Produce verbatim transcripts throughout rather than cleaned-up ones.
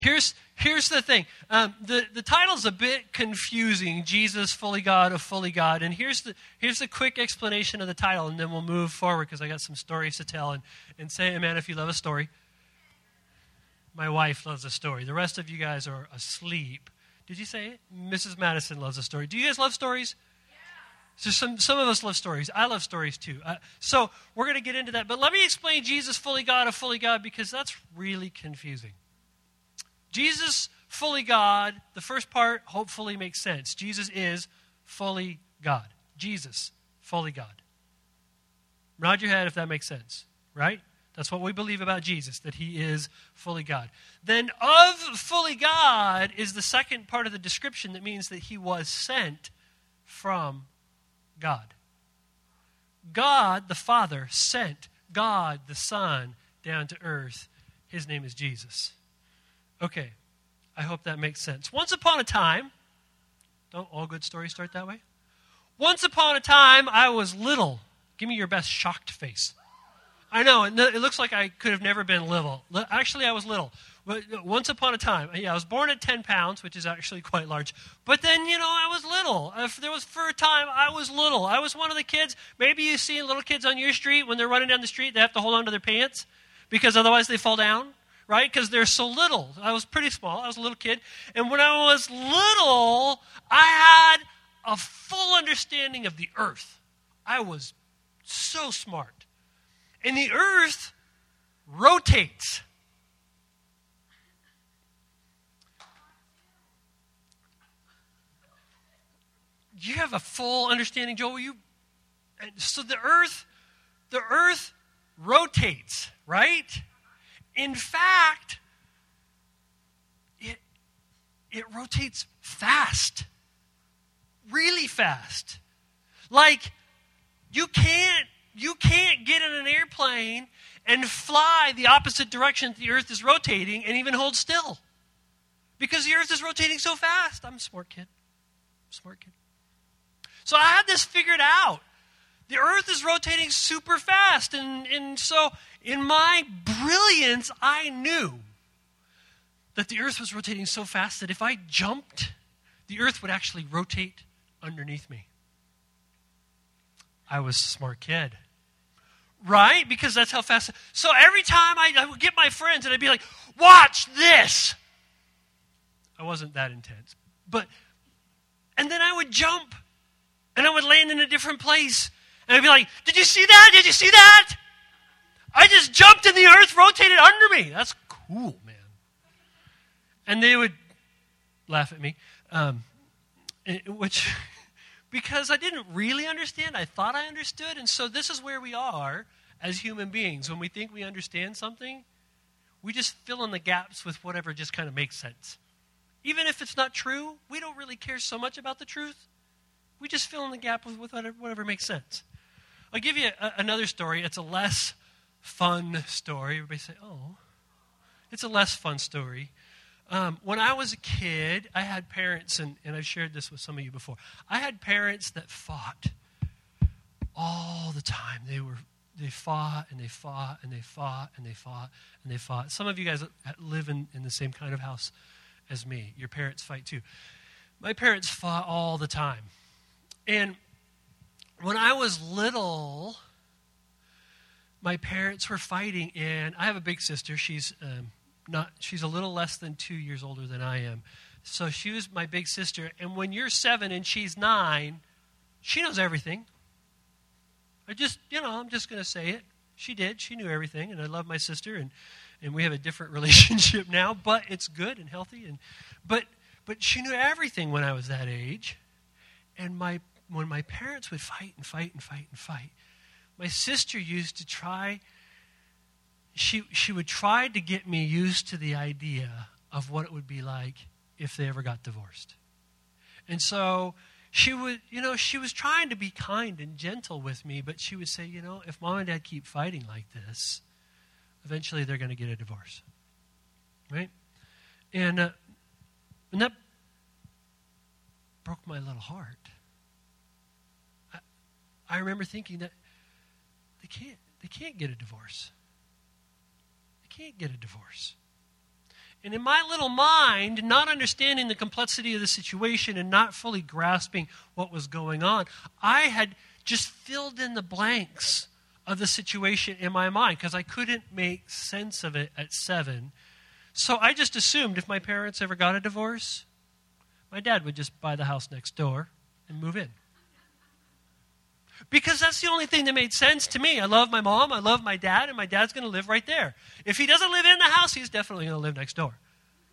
Here's here's the thing. Um, the the title's a bit confusing. Jesus, fully God, of fully God. And here's the here's the quick explanation of the title, and then we'll move forward because I got some stories to tell. And and say amen if you love a story. My wife loves a story. The rest of you guys are asleep. Did you say it? Missus Madison loves a story. Do you guys love stories? So some, some of us love stories. I love stories too. Uh, so we're going to get into that. But let me explain Jesus, fully God, of fully God, because that's really confusing. Jesus, fully God, the first part hopefully makes sense. Jesus is fully God. Jesus, fully God. Nod your head if that makes sense, right? That's what we believe about Jesus, that he is fully God. Then of fully God is the second part of the description that means that he was sent from God. God, the Father, sent God, the Son, down to earth. His name is Jesus. Okay, I hope that makes sense. Once upon a time, don't all good stories start that way? Once upon a time, I was little. Give me your best shocked face. I know, it looks like I could have never been little. Actually, I was little. Once upon a time, yeah, I was born at ten pounds, which is actually quite large. But then, you know, I was little. If there was for a time, I was little. I was one of the kids. Maybe you see little kids on your street, when they're running down the street, they have to hold on to their pants because otherwise they fall down. Right? Because they're so little. I was pretty small. I was a little kid. And when I was little, I had a full understanding of the earth. I was so smart. And the earth rotates. You have a full understanding, Joel. You, so the earth, the earth rotates, right? In fact, it, it rotates fast, really fast. Like, you can't, you can't get in an airplane and fly the opposite direction that the earth is rotating and even hold still. Because the earth is rotating so fast. I'm a smart kid. I'm a smart kid. So I had this figured out. The earth is rotating super fast. And, and so in my brilliance, I knew that the earth was rotating so fast that if I jumped, the earth would actually rotate underneath me. I was a smart kid. Right? Because that's how fast. So every time I, I would get my friends and I'd be like, watch this. I wasn't that intense. But, and then I would jump and I would land in a different place. And I'd be like, did you see that? Did you see that? I just jumped and the earth rotated under me. That's cool, man. And they would laugh at me, um, which, because I didn't really understand. I thought I understood. And so this is where we are as human beings. When we think we understand something, we just fill in the gaps with whatever just kind of makes sense. Even if it's not true, we don't really care so much about the truth. We just fill in the gap with whatever, whatever makes sense. I'll give you a, another story. It's a less fun story. Everybody say, oh. It's a less fun story. Um, when I was a kid, I had parents, and, and I've shared this with some of you before. I had parents that fought all the time. They were they fought and they fought and they fought and they fought and they fought. Some of you guys live in, in the same kind of house as me. Your parents fight too. My parents fought all the time. And when I was little, my parents were fighting, and I have a big sister. She's um, not. She's a little less than two years older than I am. So she was my big sister. And when you're seven and she's nine, she knows everything. I just, you know, I'm just going to say it. She did. She knew everything, and I love my sister, and, and we have a different relationship now, but it's good and healthy. And but but she knew everything when I was that age. And my when my parents would fight and fight and fight and fight, my sister used to try, she she would try to get me used to the idea of what it would be like if they ever got divorced. And so she would, you know, she was trying to be kind and gentle with me, but she would say, you know, if mom and dad keep fighting like this, eventually they're going to get a divorce. Right? And, uh, and that broke my little heart. I, I remember thinking that they can't, they can't get a divorce. They can't get a divorce. And in my little mind, not understanding the complexity of the situation and not fully grasping what was going on, I had just filled in the blanks of the situation in my mind because I couldn't make sense of it at seven. So I just assumed if my parents ever got a divorce, my dad would just buy the house next door and move in. Because that's the only thing that made sense to me. I love my mom, I love my dad, and my dad's going to live right there. If he doesn't live in the house, he's definitely going to live next door.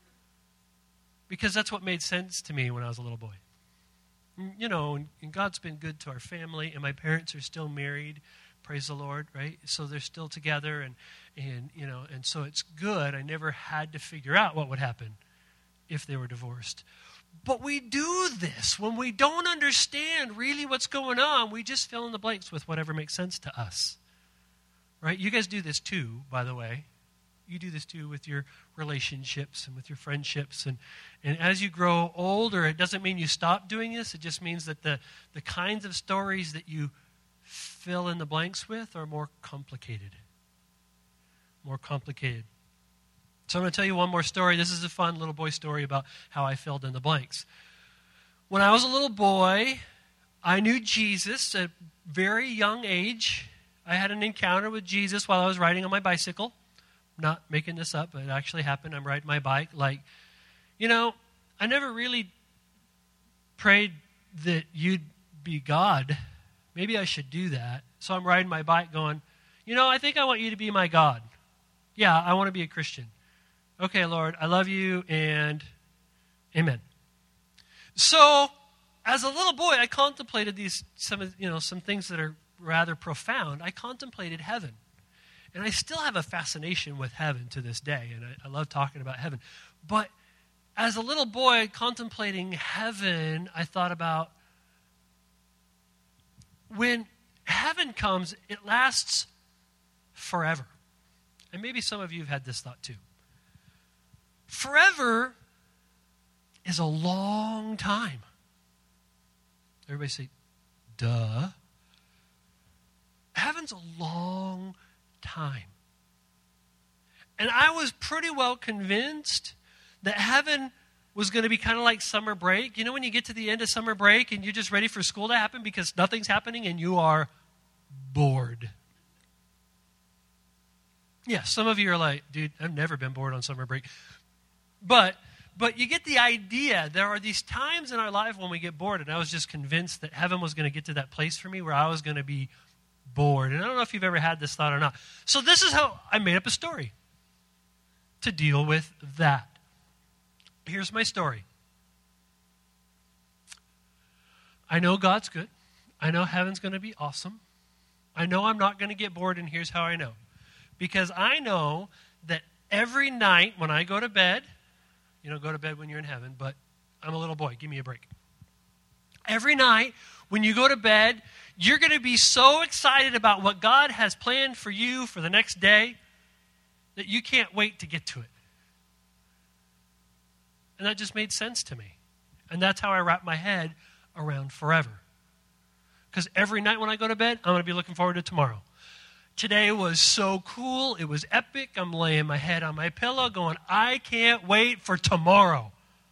Because that's what made sense to me when I was a little boy. You know, and, and God's been good to our family, and my parents are still married. Praise the Lord, right? So they're still together, and, and you know, and so it's good. I never had to figure out what would happen if they were divorced. But we do this when we don't understand really what's going on. We just fill in the blanks with whatever makes sense to us, right? You guys do this too, by the way. You do this too with your relationships and with your friendships. And, and as you grow older, it doesn't mean you stop doing this. It just means that the, the kinds of stories that you fill in the blanks with are more complicated. More complicated. So I'm going to tell you one more story. This is a fun little boy story about how I filled in the blanks. When I was a little boy, I knew Jesus at a very young age. I had an encounter with Jesus while I was riding on my bicycle. I'm not making this up, but it actually happened. I'm riding my bike. Like, you know, I never really prayed that you'd be God. Maybe I should do that. So I'm riding my bike going, you know, I think I want you to be my God. Yeah, I want to be a Christian. Okay, Lord, I love you, and amen. So, as a little boy, I contemplated these some you know some things that are rather profound. I contemplated heaven, and I still have a fascination with heaven to this day, and I, I love talking about heaven. But as a little boy contemplating heaven, I thought about when heaven comes, it lasts forever, and maybe some of you have had this thought too. Forever is a long time. Everybody say, duh. Heaven's a long time. And I was pretty well convinced that heaven was going to be kind of like summer break. You know when you get to the end of summer break and you're just ready for school to happen because nothing's happening and you are bored. Yeah, some of you are like, dude, I've never been bored on summer break. But but you get the idea. There are these times in our life when we get bored, and I was just convinced that heaven was going to get to that place for me where I was going to be bored. And I don't know if you've ever had this thought or not. So this is how I made up a story to deal with that. Here's my story. I know God's good. I know heaven's going to be awesome. I know I'm not going to get bored, and here's how I know. Because I know that every night when I go to bed, you know, go to bed when you're in heaven, but I'm a little boy. Give me a break. Every night when you go to bed, you're going to be so excited about what God has planned for you for the next day that you can't wait to get to it. And that just made sense to me. And that's how I wrap my head around forever. Because every night when I go to bed, I'm going to be looking forward to tomorrow. Today was so cool. It was epic. I'm laying my head on my pillow going, I can't wait for tomorrow.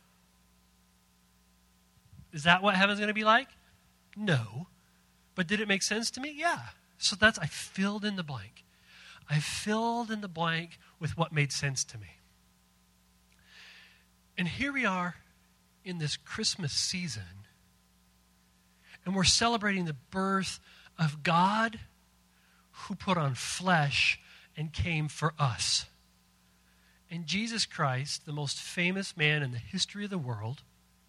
Is that what heaven's going to be like? No. But did it make sense to me? Yeah. So that's, I filled in the blank. I filled in the blank with what made sense to me. And here we are in this Christmas season, and we're celebrating the birth of God who put on flesh and came for us. And Jesus Christ, the most famous man in the history of the world,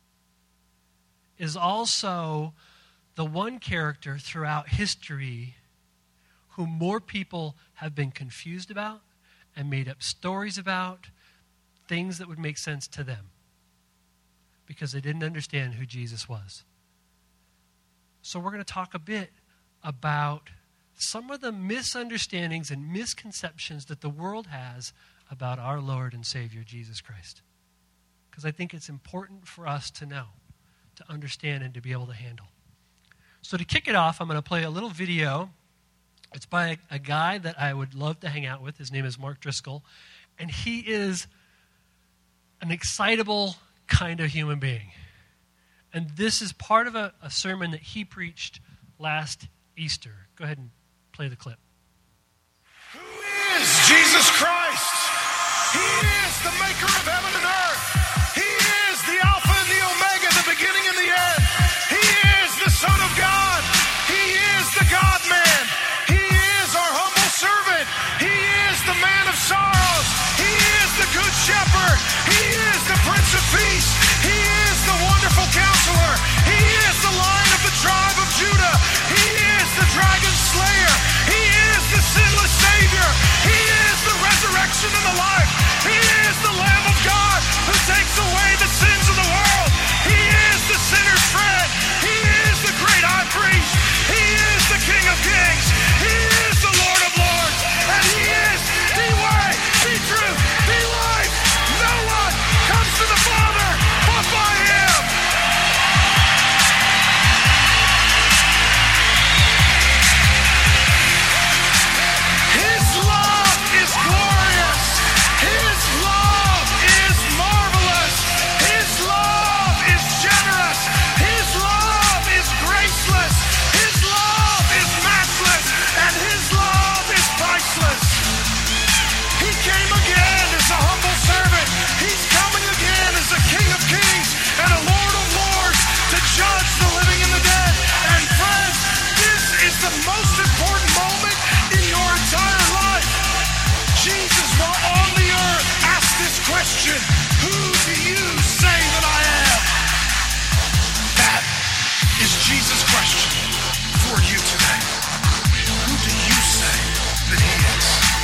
is also the one character throughout history who more people have been confused about and made up stories about, things that would make sense to them because they didn't understand who Jesus was. So we're going to talk a bit about some of the misunderstandings and misconceptions that the world has about our Lord and Savior, Jesus Christ. Because I think it's important for us to know, to understand, and to be able to handle. So to kick it off, I'm going to play a little video. It's by a, a guy that I would love to hang out with. His name is Mark Driscoll. And he is an excitable kind of human being. And this is part of a, a sermon that he preached last Easter. Go ahead and play the clip. Who is Jesus Christ? He is the maker of heaven and earth. He is the Alpha and the Omega, the beginning and the end. He is the Son of God. He is the God-man. He is our humble servant. He is the man of sorrows. He is the good shepherd. He is the Prince of Peace. He is the wonderful counselor. He is the Lion of the tribe of Judah. He is the dragon slayer. He is the sinless Savior. He is the resurrection and the life. He is the Lamb of God who takes away the sins of the world. He is the sinner's friend. He is the great high priest. He is the King of kings. He is the Lord of lords. And he is the way, the truth, the life. No one comes to the Father but by him. His love is glorious. His love is marvelous. His love is generous. His love is graceless. His love is matchless. And his love is priceless. He came again as a humble servant. He's coming again as a King of kings and a Lord of lords to judge the living and the dead. And friends, this is the most important moment in your entire life. Jesus, while on the earth, asked this question: who do you say that I am? That is Jesus' question for you today. Who do you say that he is?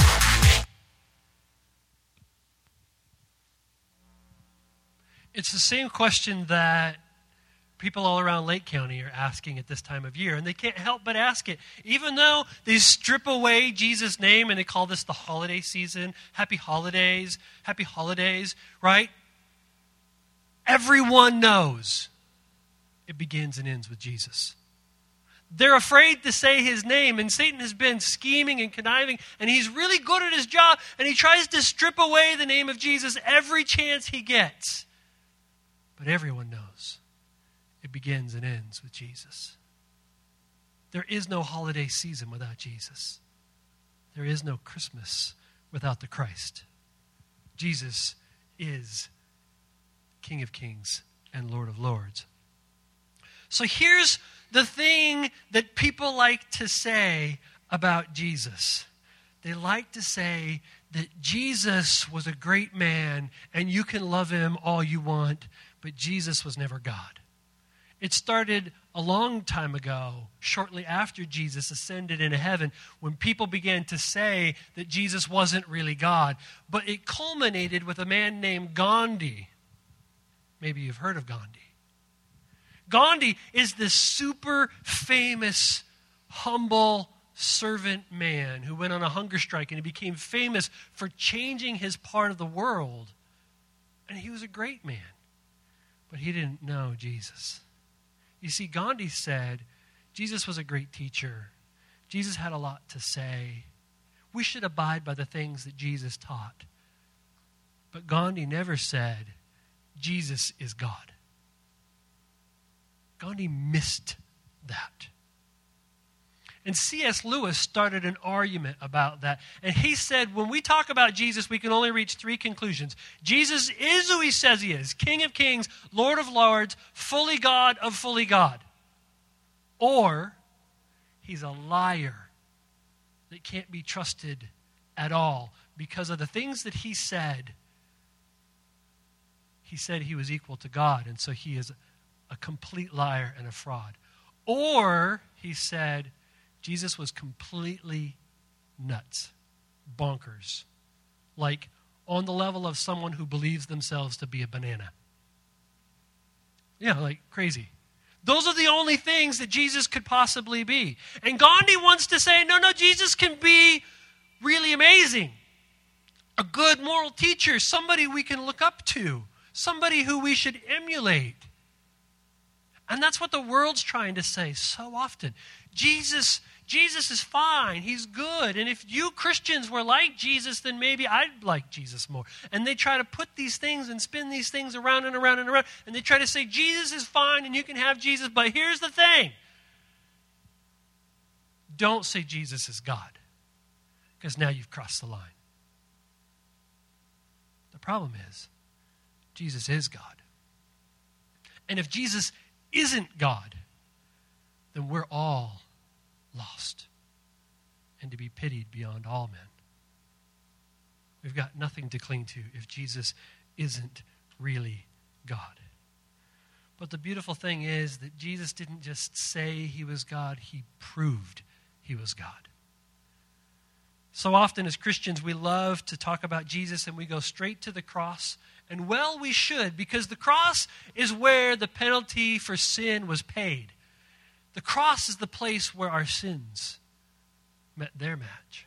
It's the same question that people all around Lake County are asking at this time of year, and they can't help but ask it. Even though they strip away Jesus' name and they call this the holiday season, happy holidays, happy holidays, right? Everyone knows it begins and ends with Jesus. They're afraid to say his name, and Satan has been scheming and conniving, and he's really good at his job, and he tries to strip away the name of Jesus every chance he gets. But everyone knows it begins and ends with Jesus. There is no holiday season without Jesus. There is no Christmas without the Christ. Jesus is King of kings and Lord of lords. So here's the thing that people like to say about Jesus. They like to say that Jesus was a great man and you can love him all you want, but Jesus was never God. It started a long time ago, shortly after Jesus ascended into heaven, when people began to say that Jesus wasn't really God. But it culminated with a man named Gandhi. Maybe you've heard of Gandhi. Gandhi is this super famous, humble servant man who went on a hunger strike, and he became famous for changing his part of the world. And he was a great man, but he didn't know Jesus. You see, Gandhi said Jesus was a great teacher. Jesus had a lot to say. We should abide by the things that Jesus taught. But Gandhi never said Jesus is God. Gandhi missed that. And C S Lewis started an argument about that. And he said, when we talk about Jesus, we can only reach three conclusions. Jesus is who he says he is. King of kings, Lord of lords, fully God of fully God. Or he's a liar that can't be trusted at all because of the things that he said. He said he was equal to God, and so he is a complete liar and a fraud. Or he said Jesus was completely nuts, bonkers, like on the level of someone who believes themselves to be a banana. Yeah, like crazy. Those are the only things that Jesus could possibly be. And Gandhi wants to say, no, no, Jesus can be really amazing. A good moral teacher, somebody we can look up to, somebody who we should emulate. And that's what the world's trying to say so often. Jesus, Jesus is fine. He's good. And if you Christians were like Jesus, then maybe I'd like Jesus more. And they try to put these things and spin these things around and around and around. And they try to say, Jesus is fine and you can have Jesus. But here's the thing. Don't say Jesus is God. Because now you've crossed the line. The problem is, Jesus is God. And if Jesus isn't God, then we're all lost and to be pitied beyond all men. We've got nothing to cling to if Jesus isn't really God. But the beautiful thing is that Jesus didn't just say he was God, he proved he was God. So often as Christians, we love to talk about Jesus and we go straight to the cross. And well, we should, because the cross is where the penalty for sin was paid. The cross is the place where our sins met their match.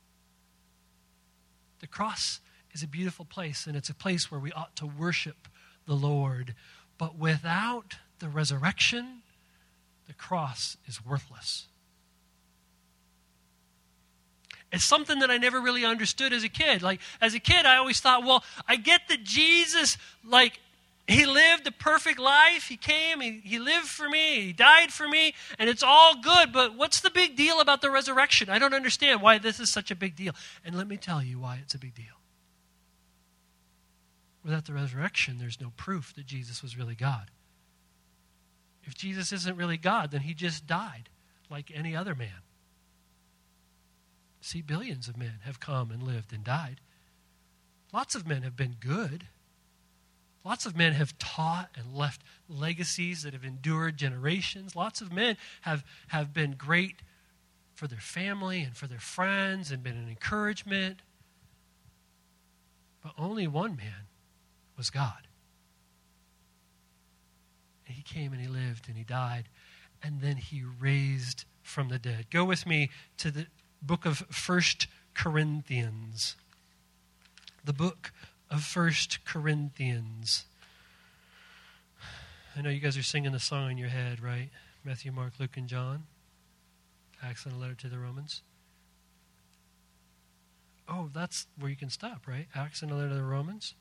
The cross is a beautiful place, and it's a place where we ought to worship the Lord. But without the resurrection, the cross is worthless. It's something that I never really understood as a kid. Like, as a kid, I always thought, well, I get that Jesus, like, he lived a perfect life. He came, he, he lived for me, he died for me, and it's all good. But what's the big deal about the resurrection? I don't understand why this is such a big deal. And let me tell you why it's a big deal. Without the resurrection, there's no proof that Jesus was really God. If Jesus isn't really God, then he just died like any other man. See, billions of men have come and lived and died. Lots of men have been good. Lots of men have taught and left legacies that have endured generations. Lots of men have, have been great for their family and for their friends and been an encouragement. But only one man was God. And he came and he lived and he died. And then he raised from the dead. Go with me to the book of First Corinthians. The book of First Corinthians. I know you guys are singing the song in your head, right? Matthew, Mark, Luke, and John. Acts and a letter to the Romans. Oh, that's where you can stop, right? Acts and a letter to the Romans.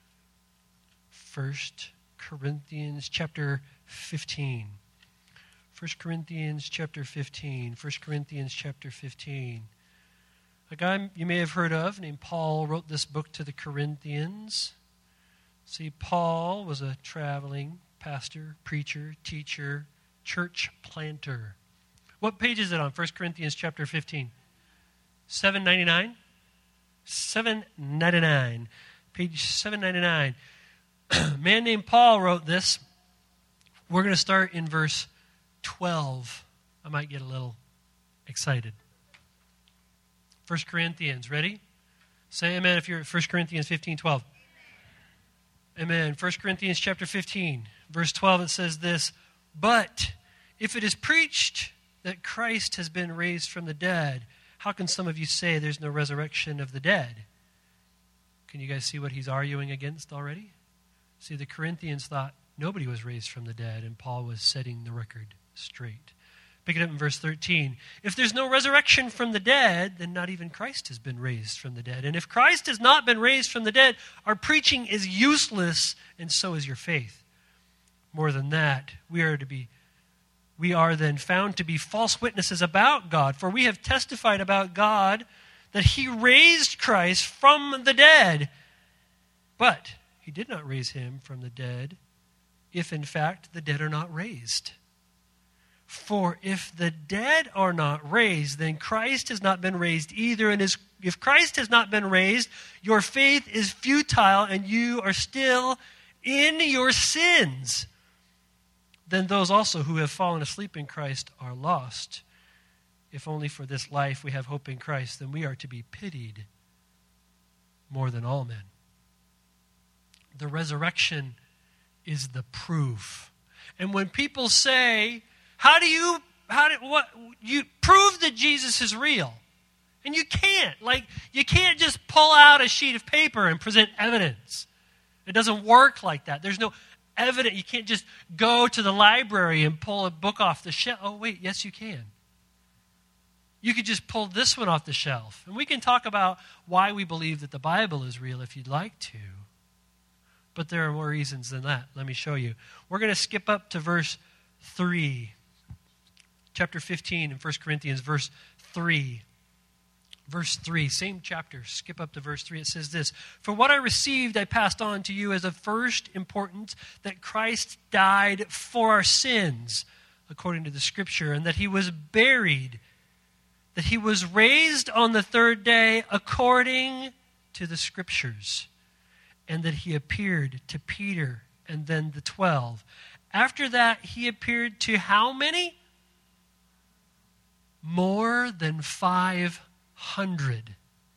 First Corinthians chapter fifteen. First Corinthians chapter fifteen. First Corinthians chapter fifteen. A guy you may have heard of named Paul wrote this book to the Corinthians. See, Paul was a traveling pastor, preacher, teacher, church planter. What page is it on? First Corinthians chapter fifteen. seven ninety-nine? seven ninety-nine. Page seven ninety-nine. A man named Paul wrote this. We're going to start in verse twelve. I might get a little excited. First Corinthians, ready? Say amen if you're at First Corinthians fifteen twelve. Amen. First Corinthians chapter fifteen, verse twelve, it says this, but if it is preached that Christ has been raised from the dead, how can some of you say there's no resurrection of the dead? Can you guys see what he's arguing against already? See, the Corinthians thought nobody was raised from the dead, and Paul was setting the record straight. Pick it up in verse thirteen. If there's no resurrection from the dead, then not even Christ has been raised from the dead. And if Christ has not been raised from the dead, our preaching is useless, and so is your faith. More than that, we are to be we are then found to be false witnesses about God, for we have testified about God that he raised Christ from the dead. But he did not raise him from the dead, if in fact the dead are not raised. For if the dead are not raised, then Christ has not been raised either. And if Christ has not been raised, your faith is futile and you are still in your sins. Then those also who have fallen asleep in Christ are lost. If only for this life we have hope in Christ, then we are to be pitied more than all men. The resurrection is the proof. And when people say, How do you, how do, what, you prove that Jesus is real? And you can't. Like, you can't just pull out a sheet of paper and present evidence. It doesn't work like that. There's no evidence. You can't just go to the library and pull a book off the shelf. Oh, wait, yes, you can. You could just pull this one off the shelf. And we can talk about why we believe that the Bible is real if you'd like to. But there are more reasons than that. Let me show you. We're going to skip up to verse three. Chapter fifteen in First Corinthians, verse three. Verse three, same chapter, skip up to verse three. It says this, "For what I received I passed on to you as of first importance, that Christ died for our sins, according to the Scripture, and that he was buried, that he was raised on the third day according to the Scriptures, and that he appeared to Peter and then the twelve. After that, he appeared to how many? More than five hundred.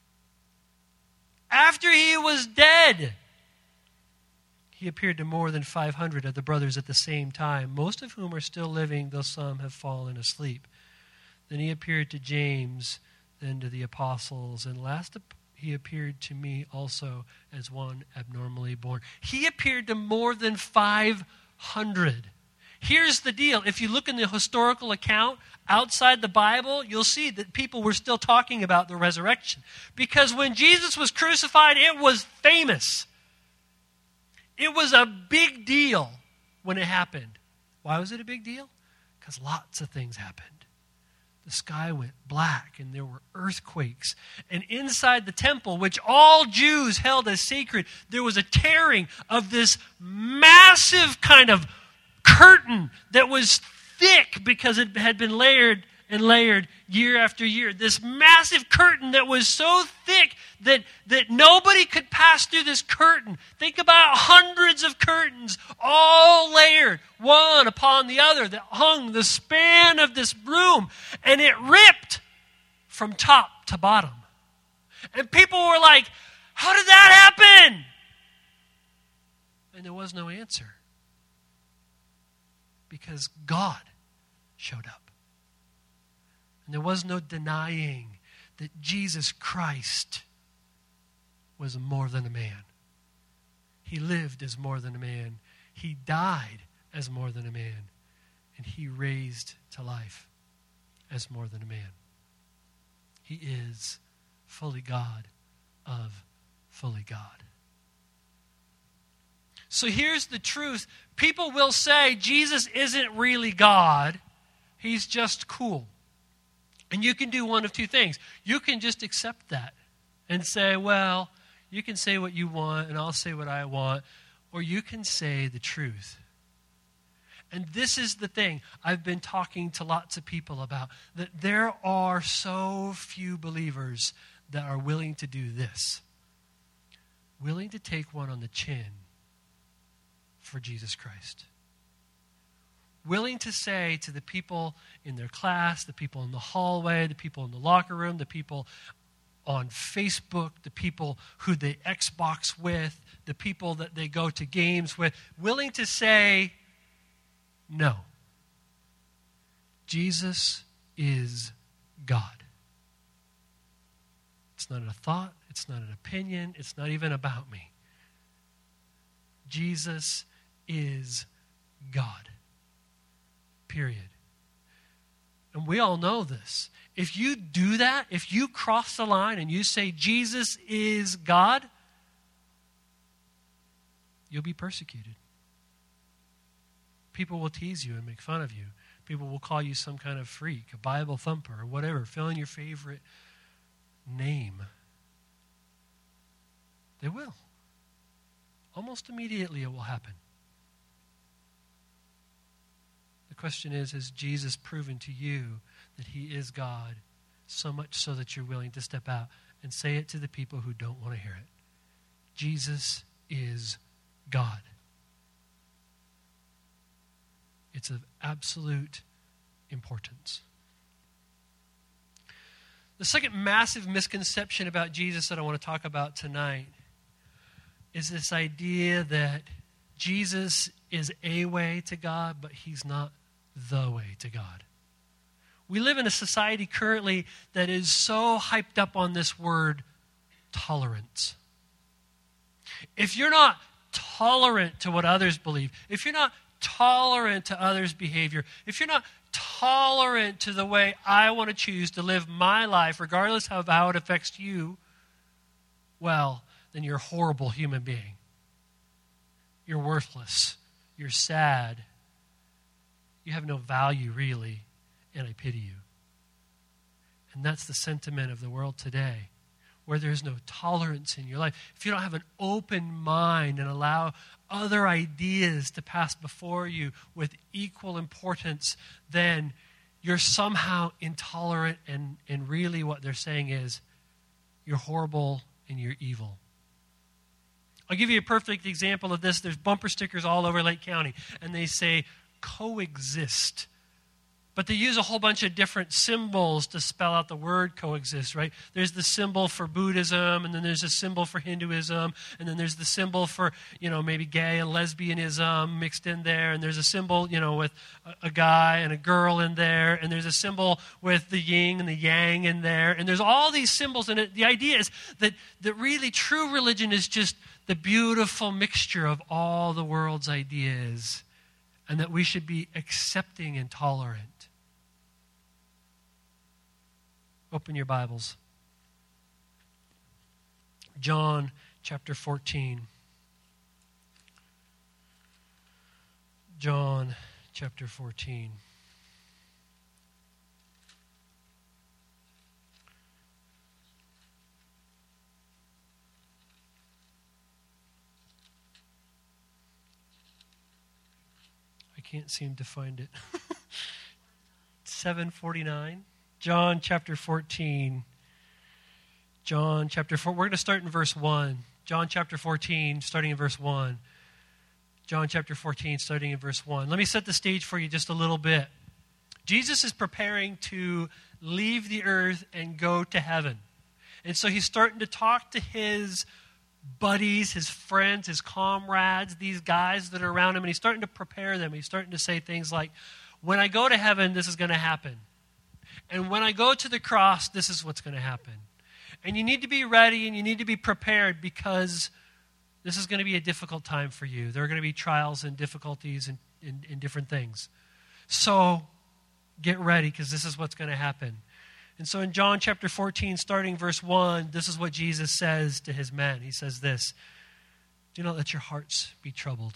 After he was dead, he appeared to more than five hundred of the brothers at the same time, most of whom are still living, though some have fallen asleep. Then he appeared to James, then to the apostles, and last he appeared to me also as one abnormally born." He appeared to more than five hundred. Here's the deal. If you look in the historical account outside the Bible, you'll see that people were still talking about the resurrection. Because when Jesus was crucified, it was famous. It was a big deal when it happened. Why was it a big deal? Because lots of things happened. The sky went black and there were earthquakes. And inside the temple, which all Jews held as sacred, there was a tearing of this massive kind of curtain that was thick because it had been layered and layered year after year. This massive curtain that was so thick that, that nobody could pass through this curtain. Think about hundreds of curtains all layered, one upon the other, that hung the span of this room. And it ripped from top to bottom. And people were like, how did that happen? And there was no answer. Because God showed up. And there was no denying that Jesus Christ was more than a man. He lived as more than a man. He died as more than a man. And he raised to life as more than a man. He is fully God of fully God. So here's the truth. People will say Jesus isn't really God. He's just cool. And you can do one of two things. You can just accept that and say, well, you can say what you want and I'll say what I want. Or you can say the truth. And this is the thing I've been talking to lots of people about. That there are so few believers that are willing to do this. Willing to take one on the chin for Jesus Christ. Willing to say to the people in their class, the people in the hallway, the people in the locker room, the people on Facebook, the people who they Xbox with, the people that they go to games with, willing to say, no. Jesus is God. It's not a thought. It's not an opinion. It's not even about me. Jesus is God. Period. And we all know this. If you do that, if you cross the line and you say Jesus is God, you'll be persecuted. People will tease you and make fun of you. People will call you some kind of freak, a Bible thumper, or whatever. Fill in your favorite name. They will. Almost immediately it will happen. The question is, has Jesus proven to you that he is God so much so that you're willing to step out and say it to the people who don't want to hear it? Jesus is God. It's of absolute importance. The second massive misconception about Jesus that I want to talk about tonight is this idea that Jesus is a way to God, but he's not the way to God. We live in a society currently that is so hyped up on this word tolerance. If you're not tolerant to what others believe, if you're not tolerant to others' behavior, if you're not intolerant to the way I want to choose to live my life, regardless of how it affects you, well, then you're a horrible human being. You're worthless. You're sad. You have no value, really, and I pity you. And that's the sentiment of the world today, where there's no tolerance in your life. If you don't have an open mind and allow other ideas to pass before you with equal importance, then you're somehow intolerant, and, and really what they're saying is you're horrible and you're evil. I'll give you a perfect example of this. There's bumper stickers all over Lake County, and they say coexist. But they use a whole bunch of different symbols to spell out the word coexist, right? There's the symbol for Buddhism, and then there's a symbol for Hinduism, and then there's the symbol for, you know, maybe gay and lesbianism mixed in there, and there's a symbol, you know, with a, a guy and a girl in there, and there's a symbol with the yin and the yang in there, and there's all these symbols, and it, the idea is that, that really true religion is just the beautiful mixture of all the world's ideas, and that we should be accepting and tolerant. Open your Bibles. John chapter fourteen. John chapter fourteen. I can't seem to find it. seven forty-nine. John chapter fourteen. John chapter four. We're going to start in verse one. John chapter fourteen, starting in verse one. John chapter fourteen, starting in verse one. Let me set the stage for you just a little bit. Jesus is preparing to leave the earth and go to heaven. And so he's starting to talk to his buddies, his friends, his comrades, these guys that are around him, and he's starting to prepare them. He's starting to say things like, when I go to heaven, this is going to happen. And when I go to the cross, this is what's going to happen. And you need to be ready and you need to be prepared, because this is going to be a difficult time for you. There are going to be trials and difficulties and, and, and different things. So get ready, because this is what's going to happen. And so in John chapter fourteen, starting verse one, this is what Jesus says to his men. He says this: do not let your hearts be troubled.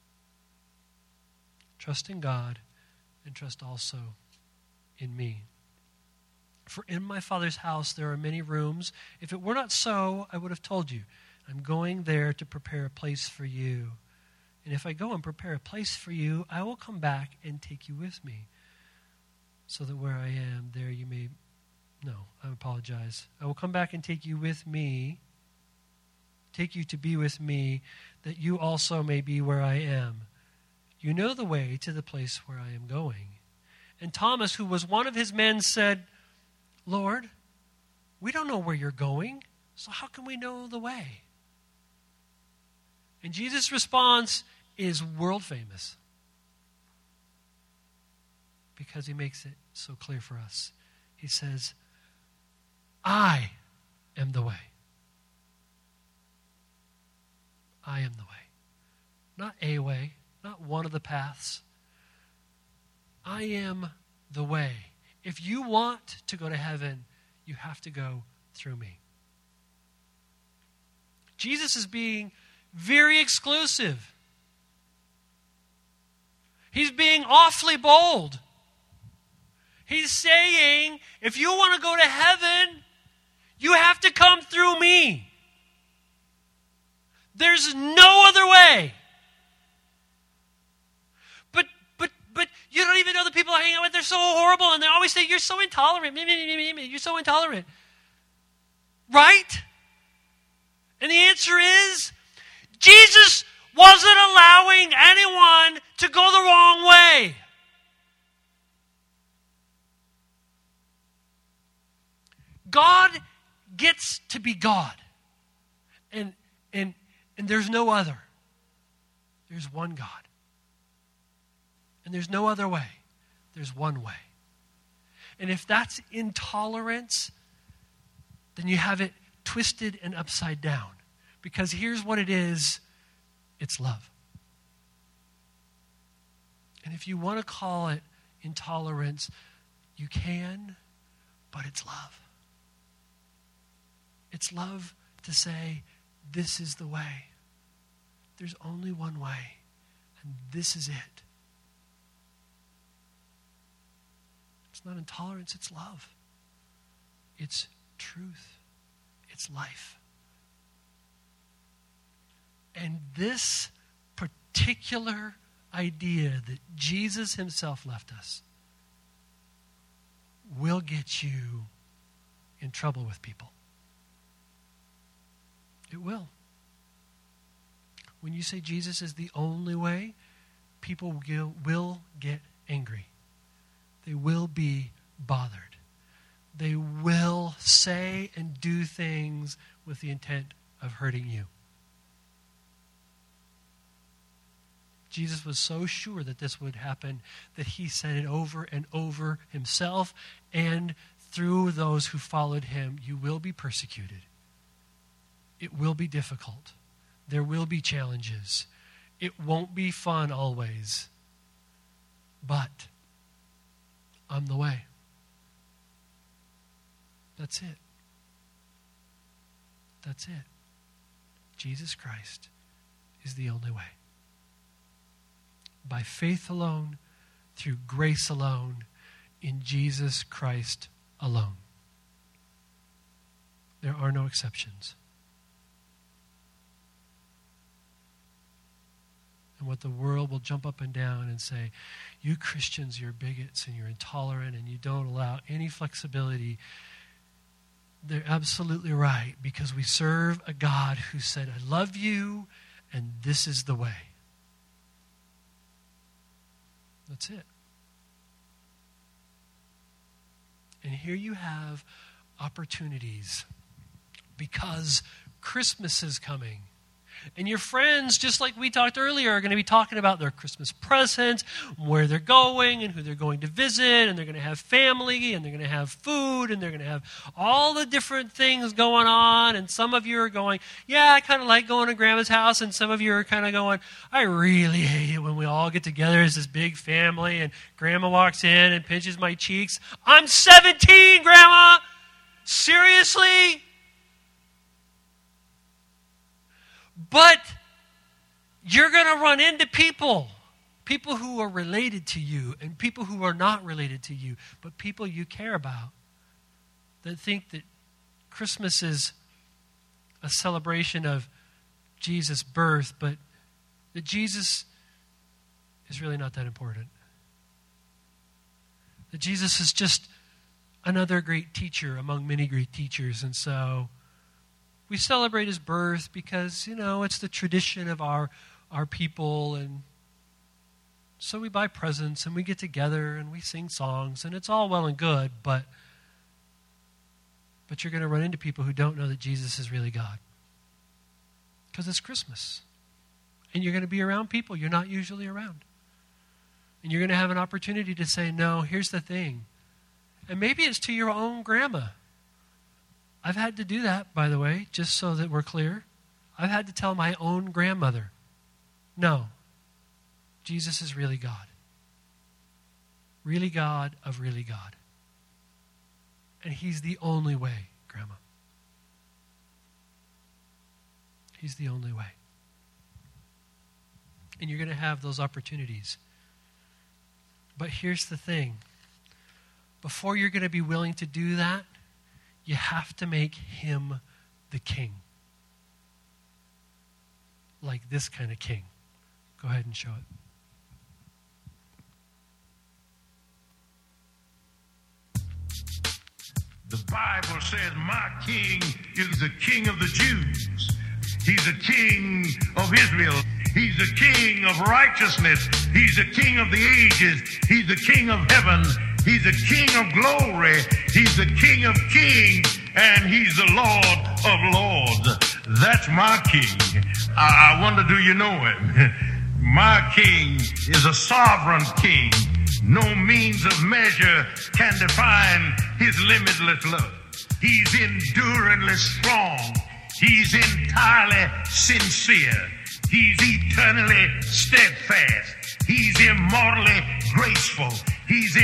Trust in God and trust also in me. For in my Father's house there are many rooms. If it were not so, I would have told you. I'm going there to prepare a place for you. And if I go and prepare a place for you, I will come back and take you with me, so that where I am, there you may... No, I apologize. I will come back and take you with me, take you to be with me, that you also may be where I am. You know the way to the place where I am going. And Thomas, who was one of his men, said, Lord, we don't know where you're going, so how can we know the way? And Jesus' response is world famous, because he makes it so clear for us. He says, I am the way. I am the way. Not a way, not one of the paths. I am the way. If you want to go to heaven, you have to go through me. Jesus is being very exclusive. He's being awfully bold. He's saying, if you want to go to heaven, you have to come through me. There's no other way. But but but you don't even know the people I hang out with. They're so horrible, and they always say, you're so intolerant. You're so intolerant. Right? And the answer is, Jesus wasn't allowing anyone to go the wrong way. God gets to be God. And, and, and there's no other. There's one God. And there's no other way. There's one way. And if that's intolerance, then you have it twisted and upside down. Because here's what it is. It's love. And if you want to call it intolerance. You can, but it's love. It's love to say, this is the way. There's only one way, and this is it. It's not intolerance, it's love. It's truth. It's life. And this particular idea that Jesus himself left us will get you in trouble with people. It will. When you say Jesus is the only way, people will, will get angry. They will be bothered. They will say and do things with the intent of hurting you. Jesus was so sure that this would happen that he said it over and over himself, and through those who followed him, you will be persecuted. It will be difficult. There will be challenges. It won't be fun always. But I'm the way. That's it. That's it. Jesus Christ is the only way. By faith alone, through grace alone, in Jesus Christ alone. There are no exceptions. And what the world will jump up and down and say, you Christians, you're bigots and you're intolerant and you don't allow any flexibility. They're absolutely right, because we serve a God who said, I love you and this is the way. That's it. And here you have opportunities, because Christmas is coming. And your friends, just like we talked earlier, are going to be talking about their Christmas presents, where they're going and who they're going to visit, and they're going to have family, and they're going to have food, and they're going to have all the different things going on. And some of you are going, yeah, I kind of like going to Grandma's house. And some of you are kind of going, I really hate it when we all get together as this big family, and Grandma walks in and pinches my cheeks. I'm seventeen, Grandma! Seriously? But you're going to run into people, people who are related to you and people who are not related to you, but people you care about, that think that Christmas is a celebration of Jesus' birth, but that Jesus is really not that important. That Jesus is just another great teacher among many great teachers, and so we celebrate his birth because, you know, it's the tradition of our, our people. And so we buy presents and we get together and we sing songs, and it's all well and good, but, but you're going to run into people who don't know that Jesus is really God. Because it's Christmas. And you're going to be around people you're not usually around. And you're going to have an opportunity to say, no, here's the thing. And maybe it's to your own grandma. I've had to do that, by the way, just so that we're clear. I've had to tell my own grandmother, no, Jesus is really God. Really God of really God. And he's the only way, Grandma. He's the only way. And you're going to have those opportunities. But here's the thing. Before you're going to be willing to do that, you have to make him the king. Like this kind of king. Go ahead and show it. The Bible says, my king is the king of the Jews. He's the king of Israel. He's the king of righteousness. He's the king of the ages. He's the king of heaven. He's the king of glory. He's the king of kings. And he's the Lord of lords. That's my king. I, I wonder, do you know him? My king is a sovereign king. No means of measure can define his limitless love. He's enduringly strong. He's entirely sincere. He's eternally steadfast. He's immortally graceful. He's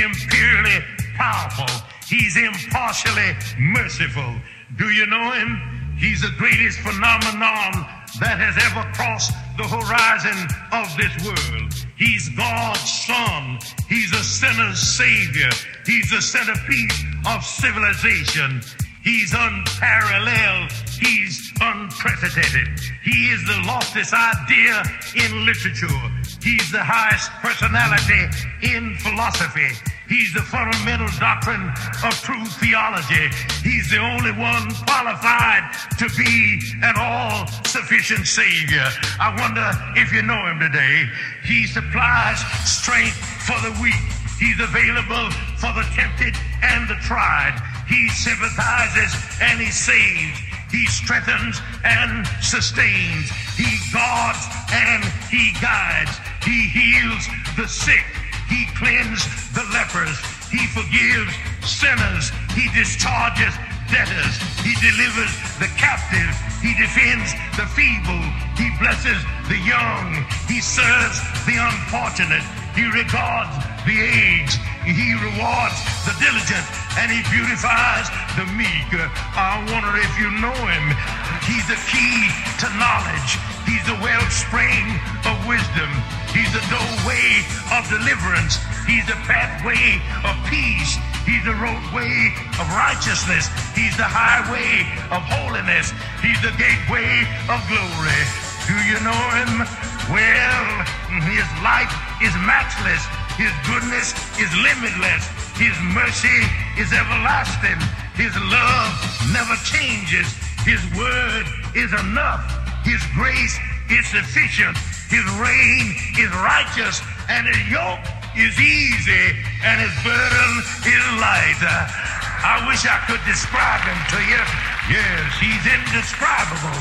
He's impartially merciful. Do you know him? He's the greatest phenomenon that has ever crossed the horizon of this world. He's God's Son. He's a sinner's Savior. He's the centerpiece of civilization. He's unparalleled. He's unprecedented. He is the loftiest idea in literature. He's the highest personality in philosophy. He's the fundamental doctrine of true theology. He's the only one qualified to be an all-sufficient Savior. I wonder if you know him today. He supplies strength for the weak. He's available for the tempted and the tried. He sympathizes and he saves. He strengthens and sustains. He guards and he guides. He heals the sick. He cleanses the lepers. He forgives sinners. He discharges debtors. He delivers the captive. He defends the feeble. He blesses the young. He serves the unfortunate. He regards the aged. He rewards the diligent. And he beautifies the meek. I wonder if you know him. He's the key to knowledge. He's the wellspring of wisdom. He's the doorway of deliverance. He's the pathway of peace. He's the roadway of righteousness. He's the highway of holiness. He's the gateway of glory. Do you know him? Well, his life is matchless. His goodness is limitless. His mercy is everlasting. His love never changes. His word is enough. His grace is sufficient. His reign is righteous. And his yoke is easy. And his burden is light. Uh, I wish I could describe him to you. Yes, he's indescribable.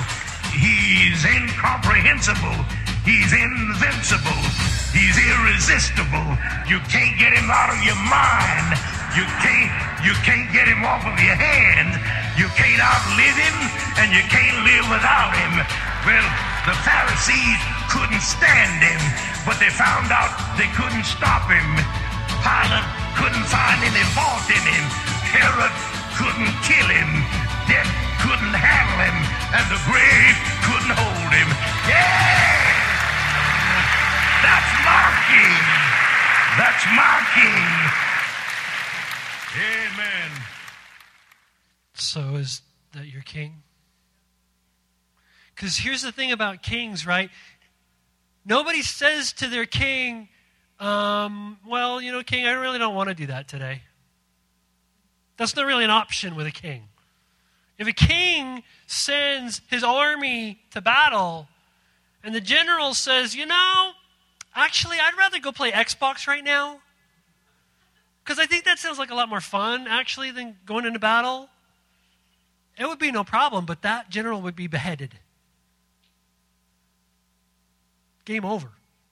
He's incomprehensible. He's invincible. He's irresistible. You can't get him out of your mind. You can't, you can't get him off of your hand. You can't outlive him, and you can't live without him. Well, the Pharisees couldn't stand him, but they found out they couldn't stop him. Pilate couldn't find any fault in him. Herod couldn't kill him. Death couldn't handle him, and the grave couldn't hold him. Yeah! That's my king. That's my king. Amen. So is that your king? Because here's the thing about kings, right? Nobody says to their king, um, well, you know, king, I really don't want to do that today. That's not really an option with a king. If a king sends his army to battle and the general says, you know, actually, I'd rather go play Xbox right now. Because I think that sounds like a lot more fun, actually, than going into battle. It would be no problem, but that general would be beheaded. Game over.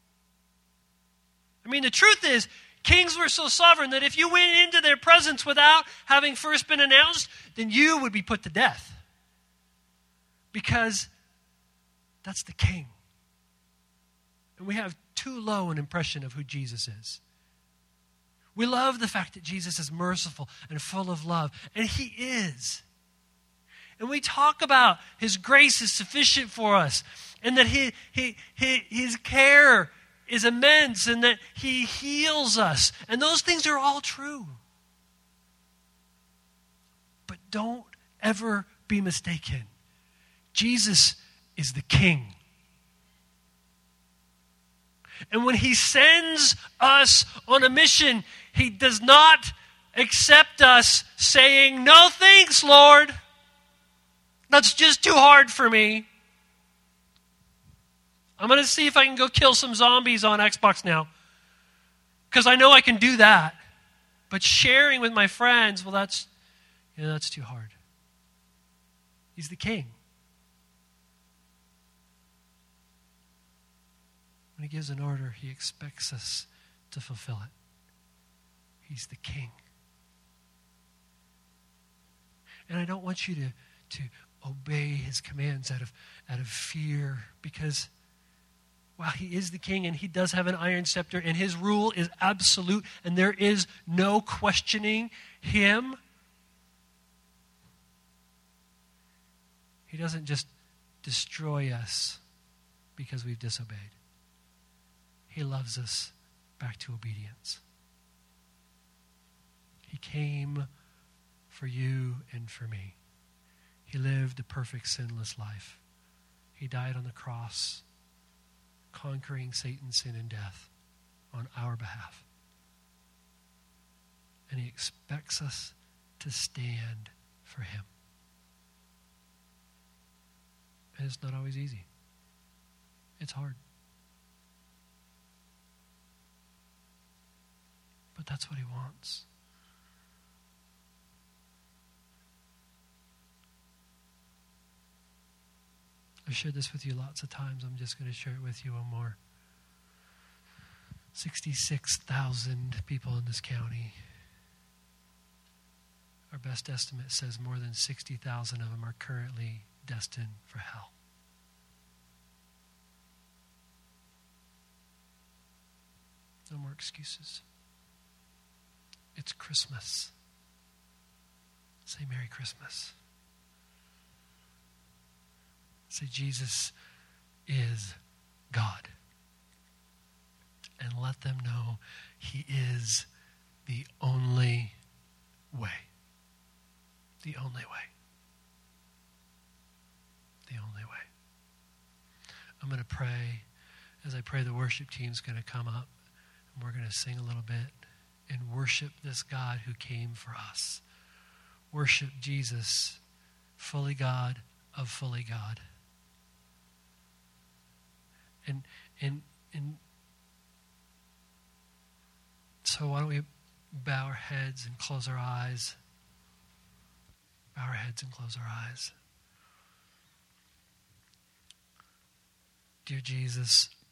I mean, the truth is, kings were so sovereign that if you went into their presence without having first been announced, then you would be put to death. Because that's the king. And we have too low an impression of who Jesus is. We love the fact that Jesus is merciful and full of love, and he is. And we talk about his grace is sufficient for us, and that he, he, he, his care is immense, and that he heals us. And those things are all true. But don't ever be mistaken. Jesus is the king. And when he sends us on a mission, he does not accept us saying, no thanks, Lord. That's just too hard for me. I'm going to see if I can go kill some zombies on Xbox now. Because I know I can do that. But sharing with my friends, well, that's, you know, that's too hard. He's the king. When he gives an order, he expects us to fulfill it. He's the king. And I don't want you to, to obey his commands out of, out of fear, because while he is the king and he does have an iron scepter and his rule is absolute and there is no questioning him, He doesn't just destroy us because we've disobeyed. He loves us back to obedience. He came for you and for me. He lived a perfect, sinless life. He died on the cross, conquering Satan's sin and death on our behalf. And he expects us to stand for him. And it's not always easy. It's hard. But that's what he wants. I've shared this with you lots of times. I'm just going to share it with you one more. sixty-six thousand people in this county. Our best estimate says more than sixty thousand of them are currently destined for hell. No more excuses. It's Christmas. Say Merry Christmas. Say Jesus is God. And let them know he is the only way. The only way. The only way. I'm going to pray. As I pray, the worship team's going to come up. And we're going to sing a little bit and worship this God who came for us. Worship Jesus, fully God of fully God. And and and so why don't we bow our heads and close our eyes? Bow our heads and close our eyes. Dear Jesus,